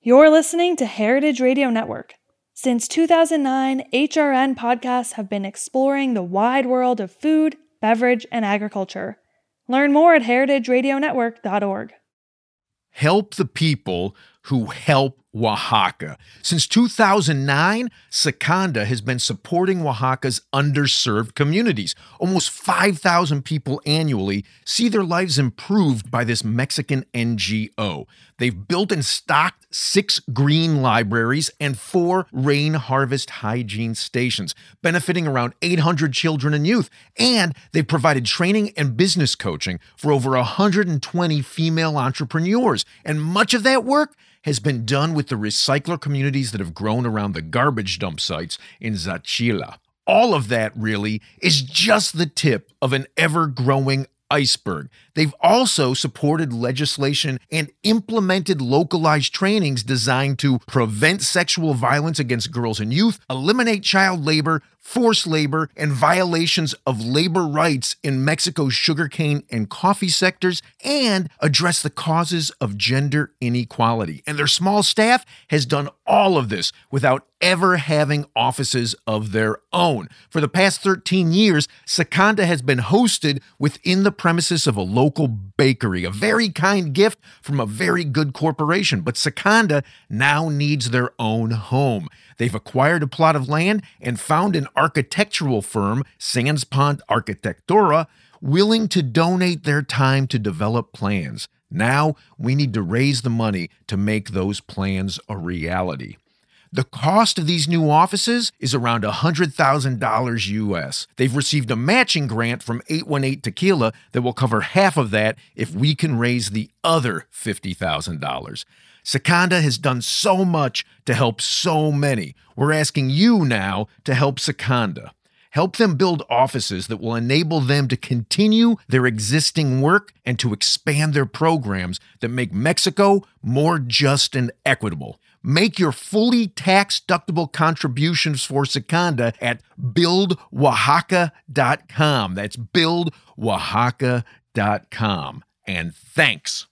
You're listening to Heritage Radio Network. Since 2009, HRN podcasts have been exploring the wide world of food, beverage, and agriculture. Learn more at heritageradionetwork.org. Help the people who help Oaxaca. Since 2009, Secanda has been supporting Oaxaca's underserved communities. Almost 5,000 people annually see their lives improved by this Mexican NGO. They've built and stocked 6 green libraries and 4 rain harvest hygiene stations, benefiting around 800 children and youth. And they've provided training and business coaching for over 120 female entrepreneurs. And much of that work has been done with the recycler communities that have grown around the garbage dump sites in Zachila. All of that, really, is just the tip of an ever-growing iceberg. They've also supported legislation and implemented localized trainings designed to prevent sexual violence against girls and youth, eliminate child labor, forced labor, and violations of labor rights in Mexico's sugarcane and coffee sectors, and address the causes of gender inequality. And their small staff has done all of this without ever having offices of their own. For the past 13 years, Secanda has been hosted within the premises of a local bakery, a very kind gift from a very good corporation. But Secanda now needs their own home. They've acquired a plot of land and found an architectural firm, Sands Pond Arquitectura, willing to donate their time to develop plans. Now we need to raise the money to make those plans a reality. The cost of these new offices is around $100,000 US. They've received a matching grant from 818 Tequila that will cover half of that if we can raise the other $50,000. Secanda has done so much to help so many. We're asking you now to help Secanda. Help them build offices that will enable them to continue their existing work and to expand their programs that make Mexico more just and equitable. Make your fully tax-deductible contributions for Secanda at buildoaxaca.com. That's buildoaxaca.com. And thanks.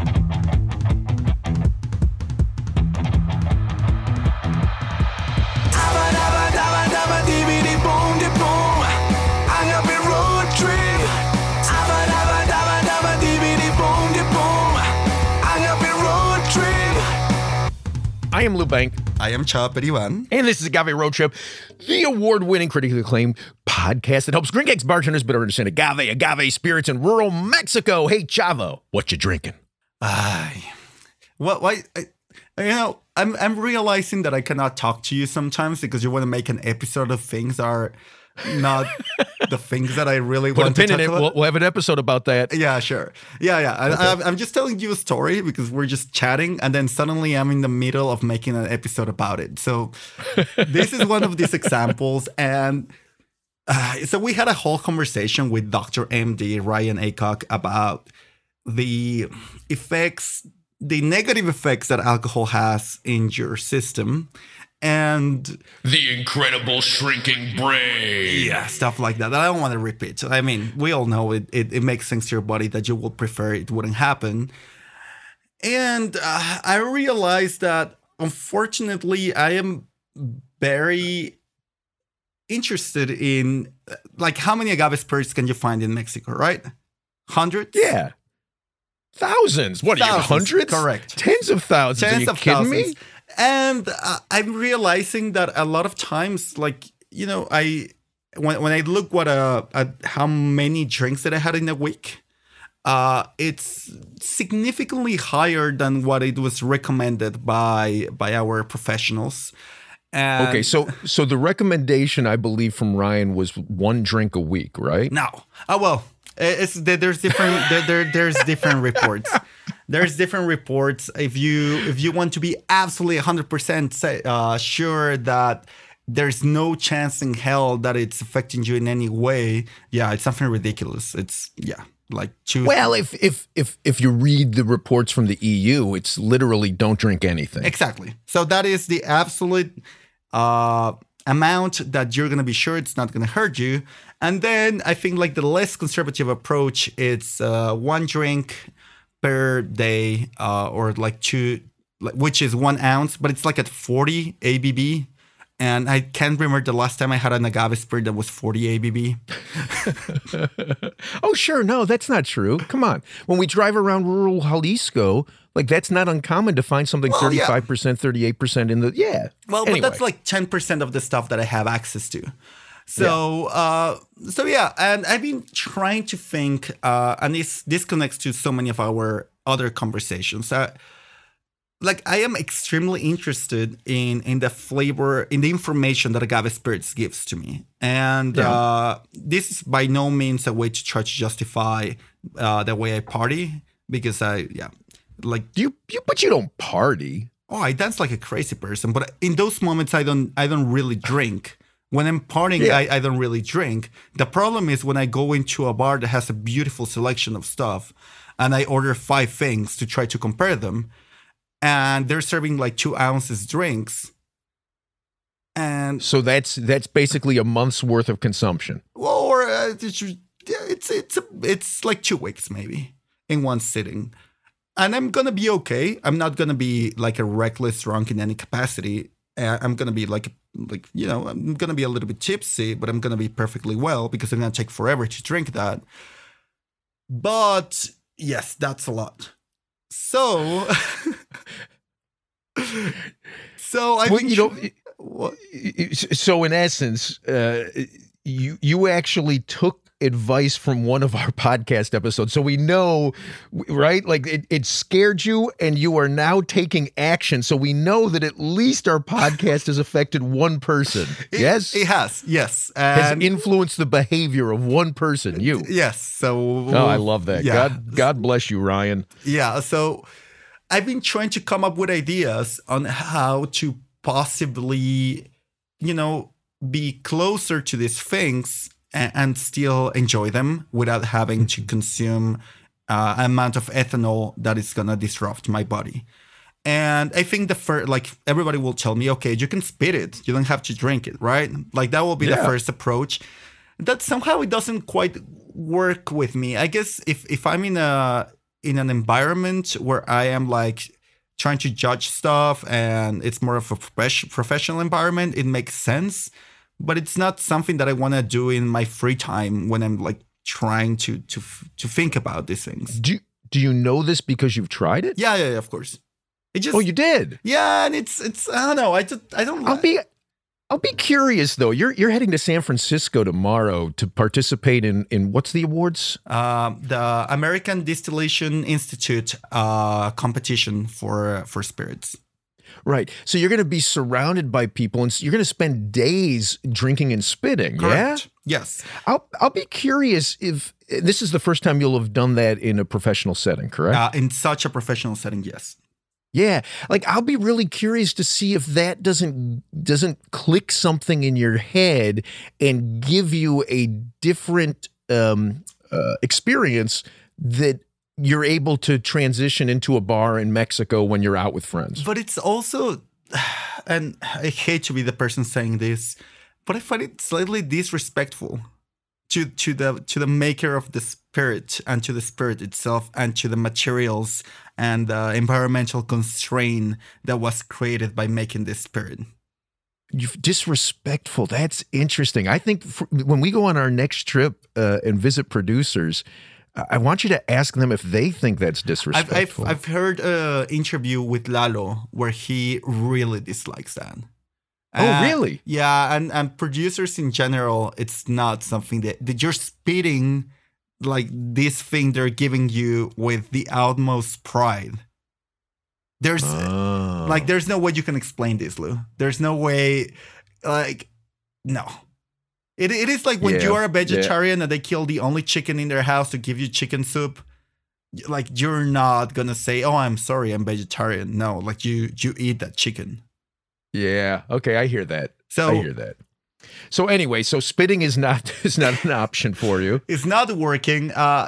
I am Lou Bank. I am Chop Iwan. And this is Agave Road Trip, the award-winning, critically acclaimed podcast that helps Green Cakes bartenders better understand agave spirits in rural Mexico. Hey, Chavo, what you drinking? I'm realizing that I cannot talk to you sometimes because you want to make an episode of things that are not the things that I really want to talk about. We'll have an episode about that. Yeah, sure. Yeah. Okay. I'm just telling you a story because we're just chatting, and then suddenly I'm in the middle of making an episode about it. So this is one of these examples. And so we had a whole conversation with Dr. MD Ryan Aycock about the negative effects that alcohol has in your system. And the incredible shrinking brain. Yeah, stuff like that. I don't want to repeat. I mean, we all know it makes things to your body that you would prefer it wouldn't happen. And I realized that, unfortunately, I am very interested in, like, how many agave spirits can you find in Mexico, right? Hundreds? Yeah. Thousands. What are you, hundreds? Correct. Tens of thousands. Are you kidding me? And I'm realizing that a lot of times, like, you know, when I look at how many drinks that I had in a week, it's significantly higher than what it was recommended by our professionals. And okay, so the recommendation, I believe, from Ryan was 1 drink a week, right? No. Oh, well, there's different there's different reports. There's different reports. If you want to be absolutely 100% sure that there's no chance in hell that it's affecting you in any way, yeah, it's something ridiculous. It's like choose. Well, if you read the reports from the EU, it's literally don't drink anything. Exactly. So that is the absolute amount that you're going to be sure it's not going to hurt you. And then I think like the less conservative approach, it's 1 drink per day, or like 2 which is 1 ounce, but it's like at 40 ABV. And I can't remember the last time I had an agave spirit that was 40 ABV. Oh, sure. No, that's not true. Come on. When we drive around rural Jalisco, like that's not uncommon to find something 35%, 38% in the, yeah. Well, anyway. but that's like 10% of the stuff that I have access to. So, yeah, and I've been trying to think, and this connects to so many of our other conversations. Like I am extremely interested in the flavor, in the information that agave spirits gives to me. And this is by no means a way to try to justify the way I party, because but you don't party. Oh, I dance like a crazy person, but in those moments I don't really drink. When I'm partying, I don't really drink. The problem is when I go into a bar that has a beautiful selection of stuff and I order 5 things to try to compare them, and they're serving like 2 ounces drinks. And so that's basically a month's worth of consumption. Or it's like 2 weeks maybe in one sitting. And I'm going to be okay. I'm not going to be like a reckless drunk in any capacity. I'm going to be like, I'm going to be a little bit tipsy, but I'm going to be perfectly well because I'm going to take forever to drink that. But yes, that's a lot. So, So in essence, you actually took advice from one of our podcast episodes. So we know, right? Like it scared you and you are now taking action. So we know that at least our podcast has affected one person. Yes? It has. Yes. Has influenced the behavior of one person, you. Yes. So. Oh, I love that. Yeah. God bless you, Ryan. Yeah. So I've been trying to come up with ideas on how to possibly, be closer to these things and still enjoy them without having to consume an amount of ethanol that is going to disrupt my body. And I think everybody will tell me, okay, you can spit it. You don't have to drink it, right? Like that will be the first approach. That somehow it doesn't quite work with me. I guess if I'm in an environment where I am like trying to judge stuff and it's more of a professional environment, it makes sense. But it's not something that I want to do in my free time when I'm like trying to think about these things. Do you know this because you've tried it? Yeah, of course. Oh, you did? Yeah, and it's I don't know. I don't. I'll be curious though. You're heading to San Francisco tomorrow to participate in what's the awards? The American Distillation Institute competition for spirits. Right. So you're going to be surrounded by people and you're going to spend days drinking and spitting. Correct. Yeah? Yes. I'll be curious if this is the first time you'll have done that in a professional setting, correct? In such a professional setting, yes. Yeah. Like I'll be really curious to see if that doesn't click something in your head and give you a different experience that you're able to transition into a bar in Mexico when you're out with friends. But it's also, and I hate to be the person saying this, but I find it slightly disrespectful to the maker of the spirit and to the spirit itself and to the materials and the environmental constraint that was created by making this spirit. Disrespectful. That's interesting. I think when we go on our next trip and visit producers, I want you to ask them if they think that's disrespectful. I've heard an interview with Lalo where he really dislikes that. Oh, really? Yeah, and producers in general, it's not something that you're spitting like this thing they're giving you with the utmost pride. There's no way you can explain this, Lou. There's no way, no. It is like when you are a vegetarian and they kill the only chicken in their house to give you chicken soup. Like you're not gonna say, "Oh, I'm sorry, I'm vegetarian." No, like you eat that chicken. Yeah. Okay, I hear that. So anyway, so spitting is not an option for you. It's not working.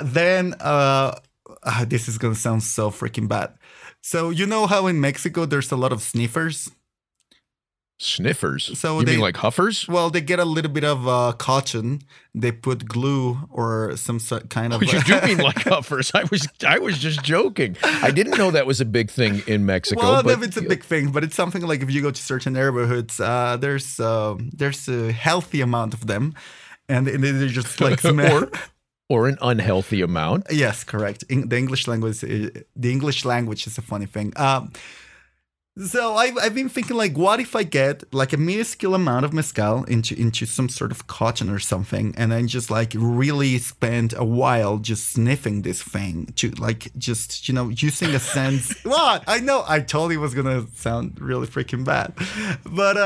This is gonna sound so freaking bad. So you know how in Mexico there's a lot of sniffers? Sniffers? So you they- mean like huffers? Well, they get a little bit of cotton. They put glue or some kind of. You do mean like huffers? I was just joking. I didn't know that was a big thing in Mexico. Well, but it's a big thing, but it's something like if you go to certain neighborhoods, there's a healthy amount of them, and they're just like smell. or an unhealthy amount. Yes, correct. The English language is a funny thing. So I've been thinking, like, what if I get like a minuscule amount of mezcal into some sort of cotton or something, and then just like really spend a while just sniffing this thing to like just using a sense. What? I know I told you it was gonna sound really freaking bad, but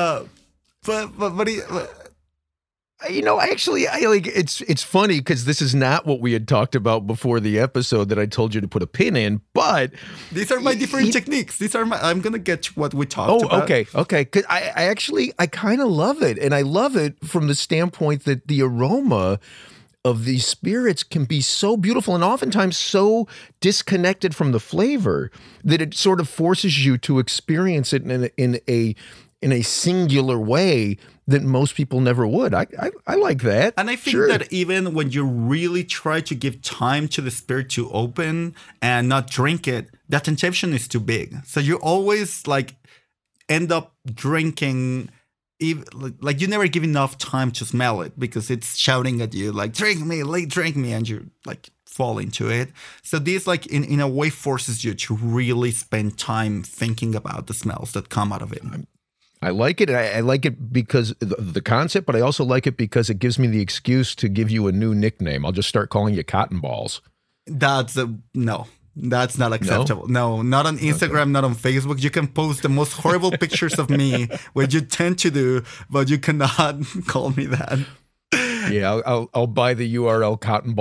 Actually, I like it's funny because this is not what we had talked about before the episode that I told you to put a pin in, but these are my different techniques. I'm gonna get to what we talked about. Okay. Because I kind of love it, and I love it from the standpoint that the aroma of these spirits can be so beautiful and oftentimes so disconnected from the flavor that it sort of forces you to experience it in a singular way that most people never would. I like that. And I think that even when you really try to give time to the spirit to open and not drink it, that temptation is too big. So you always like end up drinking, like you never give enough time to smell it because it's shouting at you like, drink me, and you like fall into it. So this like in a way forces you to really spend time thinking about the smells that come out of it. I like it. I like it because of the concept, but I also like it because it gives me the excuse to give you a new nickname. I'll just start calling you Cotton Balls. That's not acceptable. No, not on Instagram, not on Facebook. You can post the most horrible pictures of me, which you tend to do, but you cannot call me that. Yeah, I'll buy the URL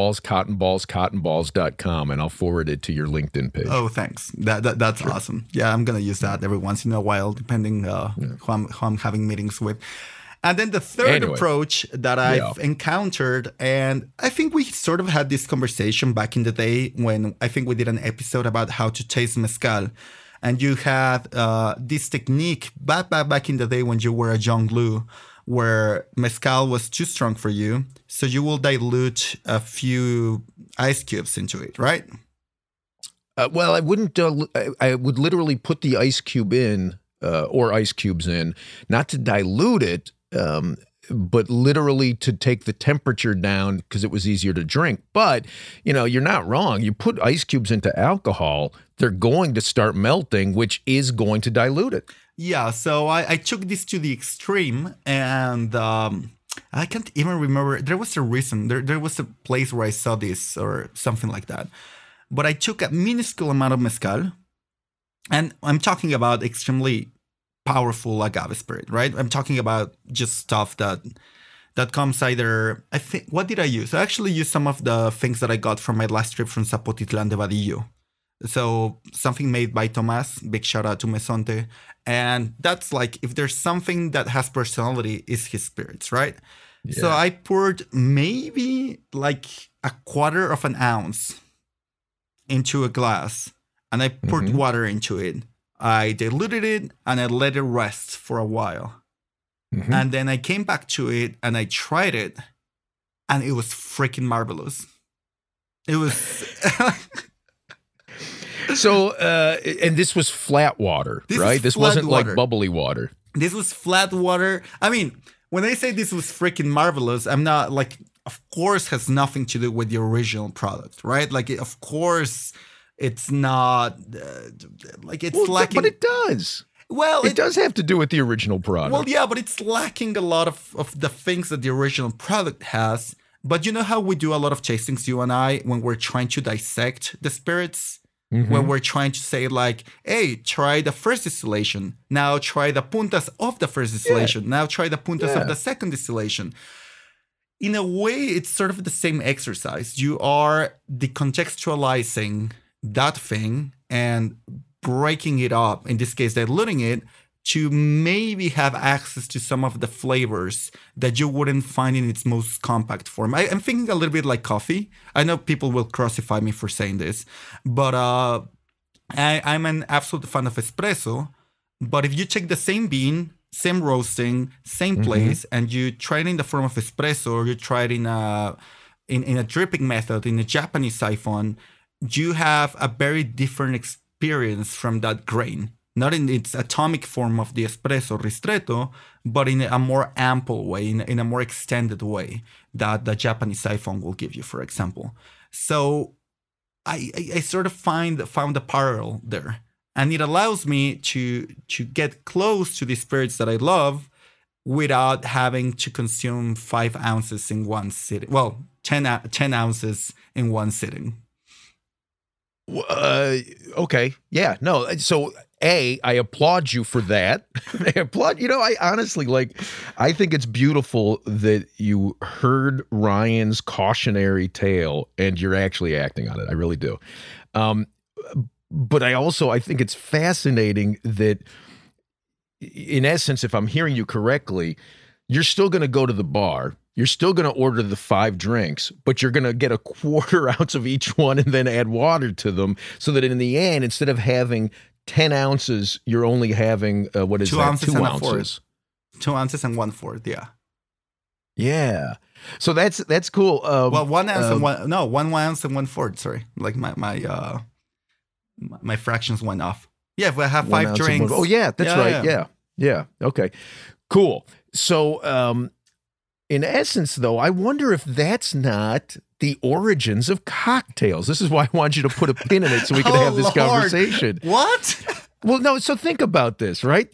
cottonballs.com and I'll forward it to your LinkedIn page. Oh, thanks. That's sure. Awesome. Yeah, I'm gonna use that every once in a while, depending who I'm having meetings with. And then the third approach that I've encountered, and I think we sort of had this conversation back in the day when I think we did an episode about how to taste mezcal. And you had this technique back in the day when you were a young Lou, where mezcal was too strong for you. So you will dilute a few ice cubes into it, right? Well, I wouldn't. I would literally put the ice cube in or ice cubes in, not to dilute it, but literally to take the temperature down because it was easier to drink. But, you're not wrong. You put ice cubes into alcohol, they're going to start melting, which is going to dilute it. Yeah, so I took this to the extreme, and I can't even remember. There was a reason. There was a place where I saw this or something like that. But I took a minuscule amount of mezcal, and I'm talking about extremely powerful agave spirit, right? I'm talking about just stuff that comes either, I think, what did I use? I actually used some of the things that I got from my last trip from Zapotitlan de Vadillo. So something made by Tomas, big shout out to Mesonte. And that's like, if there's something that has personality, is his spirits, right? Yeah. So I poured maybe like a quarter of an ounce into a glass, and I poured water into it. I diluted it and I let it rest for a while. And then I came back to it and I tried it, and it was freaking marvelous. It was... So, and this was flat water, right? This wasn't water. Like bubbly water. This was flat water. I mean, when I say this was freaking marvelous, I'm not like, of course, has nothing to do with the original product, right? Like, of course, it's not like it's lacking. But it does. Well, it does have to do with the original product. Well, yeah, but it's lacking a lot of the things that the original product has. But you know how we do a lot of tastings, you and I, when we're trying to dissect the spirits? When we're trying to say like, hey, try the first distillation. Now try the puntas of the first distillation. Now try the puntas of the second distillation. In a way, it's sort of the same exercise. You are decontextualizing that thing and breaking it up, in this case, diluting it, to maybe have access to some of the flavors that you wouldn't find in its most compact form. I'm thinking a little bit like coffee. I know people will crucify me for saying this, but I'm an absolute fan of espresso. But if you take the same bean, same roasting, same place, and you try it in the form of espresso, or you try it in a dripping method in a Japanese siphon, you have a very different experience from that grain. Not in its atomic form of the espresso ristretto, but in a more ample way, in a more extended way that the Japanese siphon will give you, for example. So I sort of found a parallel there. And it allows me to get close to the spirits that I love without having to consume 5 ounces in one sitting. Well, 10 ounces in one sitting. Okay. Yeah. No. So, I applaud you for that. I applaud, I honestly, I think it's beautiful that you heard Ryan's cautionary tale and you're actually acting on it. I really do. But I think it's fascinating that, in essence, if I'm hearing you correctly, you're still going to go to the bar. You're still going to order the 5 drinks, but you're going to get a 1/4 ounce of each one and then add water to them, so that in the end, instead of having 10 ounces, you're only having, 2 ounces? 2 ounces. 2 ounces and 1/4, yeah. Yeah. So that's cool. 1 ounce and 1 ounce and 1/4, sorry. Like my fractions went off. Yeah, if I have 5 drinks. Oh, yeah, that's right. Yeah. Okay, cool. So, in essence, though, I wonder if that's not the origins of cocktails. This is why I want you to put a pin in it so we can have this conversation. What? Well, no, so think about this, right?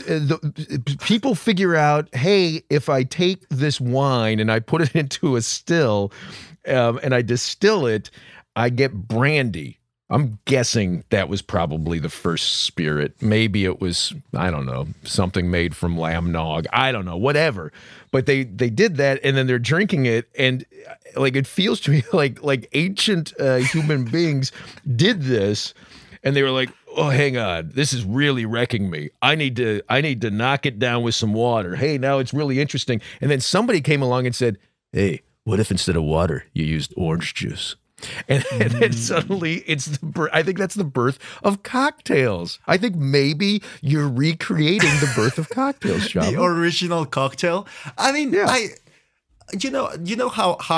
People figure out, hey, if I take this wine and I put it into a still and I distill it, I get brandy. I'm guessing that was probably the first spirit. Maybe it was, I don't know, something made from lamb nog. I don't know, whatever. But they did that, and then they're drinking it, and it feels to me like ancient human beings did this, and they were like, oh, hang on, this is really wrecking me. I need to knock it down with some water. Hey, now it's really interesting. And then somebody came along and said, hey, what if instead of water you used orange juice? And then suddenly I think that's the birth of cocktails. I think maybe you're recreating the birth of cocktails, John. The original cocktail. I mean, yeah. You know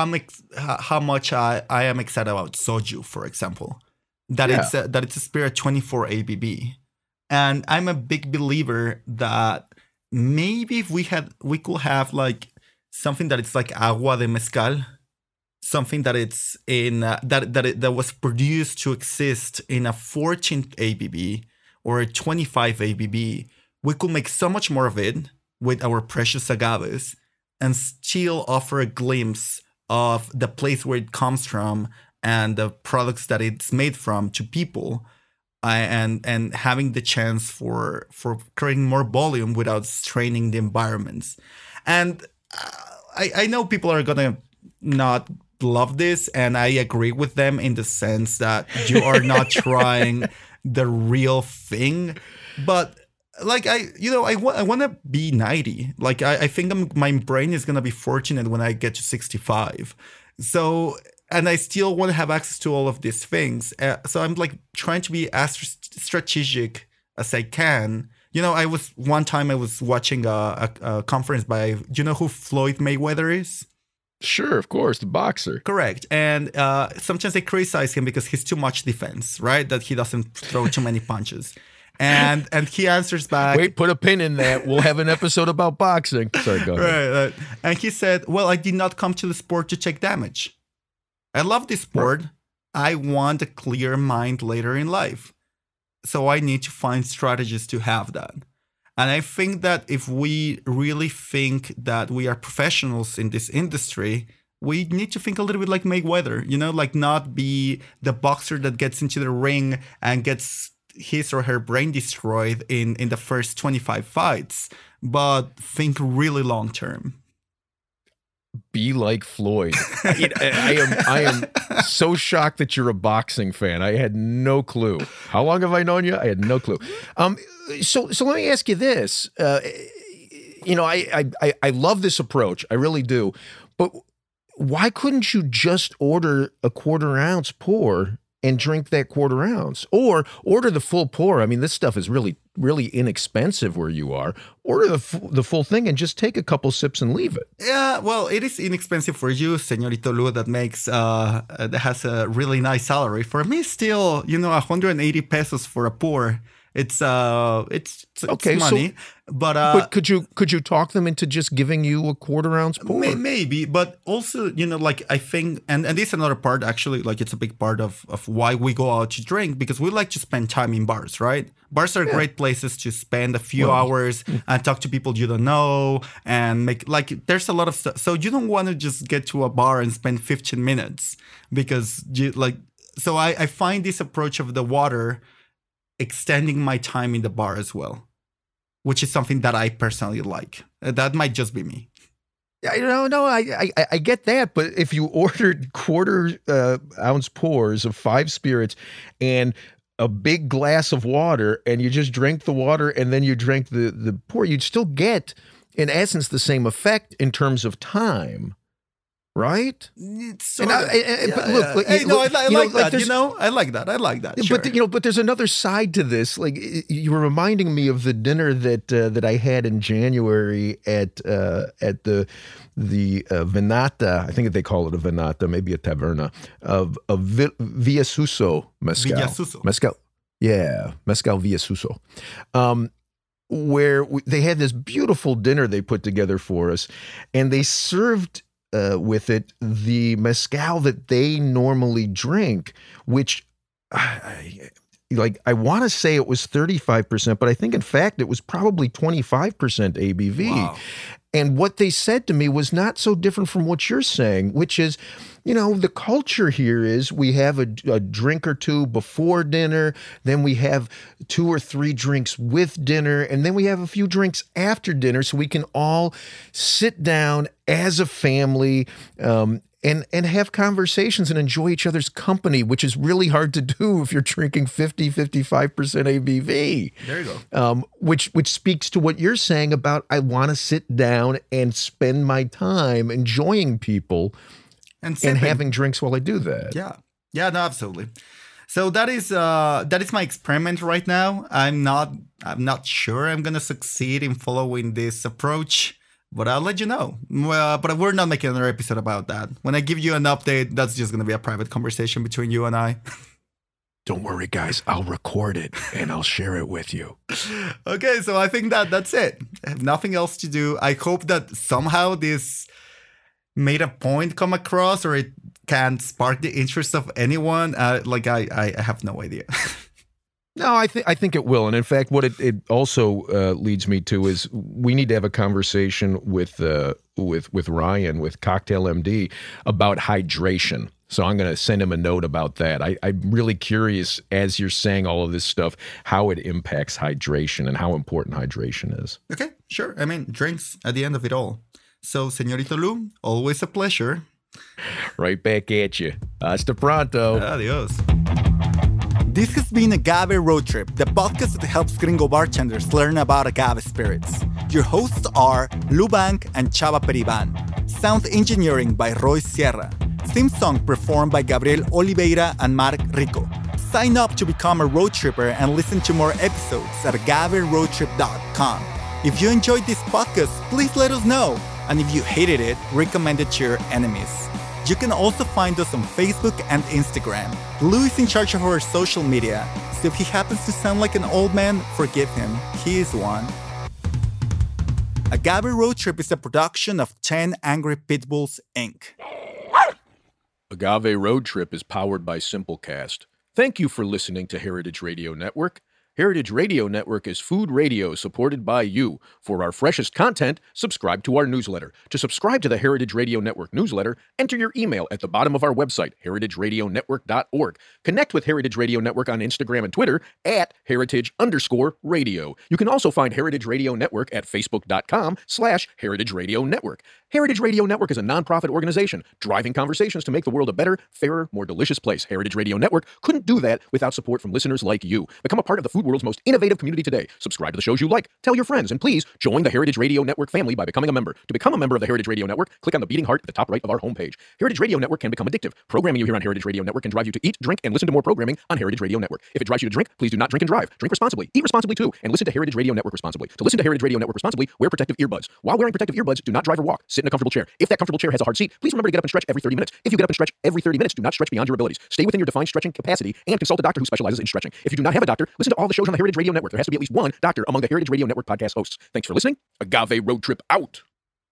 how much I am excited about soju, for example. That it's a spirit 24 ABV. And I'm a big believer that maybe if we could have something that it's like agua de mezcal, something that it's in that was produced to exist in a 14 ABV or a 25 ABV, we could make so much more of it with our precious agaves and still offer a glimpse of the place where it comes from and the products that it's made from to people, and having the chance for creating more volume without straining the environments. And I know people are gonna not love this, and I agree with them in the sense that you are not trying the real thing, but I want to be 90. I think my brain is gonna be fortunate when I get to 65. So, and I still want to have access to all of these things. So I'm trying to be as strategic as I can. I was watching a conference by, do you know who Floyd Mayweather is? Sure, of course, the boxer. Correct. And sometimes they criticize him because he's too much defense, right? That he doesn't throw too many punches. And he answers back. Wait, put a pin in that. We'll have an episode about boxing. Sorry, go ahead. Right. And he said, well, I did not come to the sport to take damage. I love this sport. I want a clear mind later in life. So I need to find strategies to have that. And I think that if we really think that we are professionals in this industry, we need to think a little bit like Mayweather, not be the boxer that gets into the ring and gets his or her brain destroyed in the first 25 fights, but think really long term. Be like Floyd. I am so shocked that you're a boxing fan. I had no clue. How long have I known you? I had no clue. So let me ask you this. I love this approach. I really do. But why couldn't you just order a 1/4 ounce pour and drink that quarter ounce, or order the full pour. I mean, this stuff is really, really inexpensive where you are. Order the full thing and just take a couple sips and leave it. Yeah, well, it is inexpensive for you, Señorito Lu, that has a really nice salary. For me, still, 180 pesos for a pour. It's okay, money, but could you talk them into just giving you a quarter ounce pour? Maybe, but also, like I think, and this is another part actually, like it's a big part of why we go out to drink, because we like to spend time in bars, right? Bars are great places to spend a few hours and talk to people you don't know and make, like, there's a lot of stuff. So you don't want to just get to a bar and spend 15 minutes because so I find this approach of the water extending my time in the bar as well, which is something that I personally like. That might just be me. No, I get that. But if you ordered quarter ounce pours of 5 spirits and a big glass of water, and you just drank the water and then you drank the pour, you'd still get, in essence, the same effect in terms of time. Right? I like that. Sure. But there's another side to this. Like, you were reminding me of the dinner that I had in January at the Venata. I think they call it a Venata, maybe a taverna of Villasuso mezcal. Mezcal. Yeah, mezcal Villasuso. Where they had this beautiful dinner they put together for us, and they served with it the mezcal that they normally drink, which I want to say it was 35%, but I think in fact it was probably 25% ABV. Wow. And what they said to me was not so different from what you're saying, which is, the culture here is we have a drink or two before dinner, then we have 2 or 3 drinks with dinner, and then we have a few drinks after dinner so we can all sit down as a family and have conversations and enjoy each other's company, which is really hard to do if you're drinking 55% ABV. There you go. Which speaks to what you're saying about I want to sit down and spend my time enjoying people and having drinks while I do that. Yeah, no, absolutely. So that is my experiment right now. I'm not sure I'm gonna succeed in following this approach, but I'll let you know. But we're not making another episode about that. When I give you an update, that's just gonna be a private conversation between you and I. Don't worry, guys. I'll record it and I'll share it with you. Okay, so I think that's it. I have nothing else to do. I hope that somehow this made a point come across, or it can spark the interest of anyone. I have no idea. No, I think it will. And in fact, what it also leads me to is we need to have a conversation with Ryan, with Cocktail MD, about hydration. So I'm going to send him a note about that. I'm really curious, as you're saying all of this stuff, how it impacts hydration and how important hydration is. Okay, sure. I mean, drinks at the end of it all. So, Señorito Lu, always a pleasure. Right back at you. Hasta pronto. Adios. This has been Agave Road Trip, the podcast that helps gringo bartenders learn about agave spirits. Your hosts are Lu Bank and Chava Periban. Sound engineering by Roy Sierra. Theme song performed by Gabriel Oliveira and Mark Rico. Sign up to become a road tripper and listen to more episodes at agaveroadtrip.com. If you enjoyed this podcast, please let us know. And if you hated it, recommend it to your enemies. You can also find us on Facebook and Instagram. Lou is in charge of our social media, so if he happens to sound like an old man, forgive him. He is one. Agave Road Trip is a production of 10 Angry Pitbulls, Inc. Agave Road Trip is powered by Simplecast. Thank you for listening to Heritage Radio Network. Heritage Radio Network is food radio supported by you. For our freshest content, subscribe to our newsletter. To subscribe to the Heritage Radio Network newsletter, enter your email at the bottom of our website, heritageradionetwork.org. Connect with Heritage Radio Network on Instagram and Twitter at @heritage_radio. You can also find Heritage Radio Network at facebook.com/Heritage Radio Network. Heritage Radio Network is a nonprofit organization driving conversations to make the world a better, fairer, more delicious place. Heritage Radio Network couldn't do that without support from listeners like you. Become a part of the food world's most innovative community today. Subscribe to the shows you like, tell your friends, and please join the Heritage Radio Network family by becoming a member. To become a member of the Heritage Radio Network, click on the beating heart at the top right of our homepage. Heritage Radio Network can become addictive. Programming you hear on Heritage Radio Network can drive you to eat, drink, and listen to more programming on Heritage Radio Network. If it drives you to drink, please do not drink and drive. Drink responsibly, eat responsibly too, and listen to Heritage Radio Network responsibly. To listen to Heritage Radio Network responsibly, wear protective earbuds. While wearing protective earbuds, do not drive or walk. Sit in a comfortable chair. If that comfortable chair has a hard seat, please remember to get up and stretch every 30 minutes. If you get up and stretch every 30 minutes, do not stretch beyond your abilities. Stay within your defined stretching capacity and consult a doctor who specializes in stretching. If you do not have a doctor, listen to all the shows on the Heritage Radio Network. There has to be at least one doctor among the Heritage Radio Network podcast hosts. Thanks for listening. Agave Road Trip out.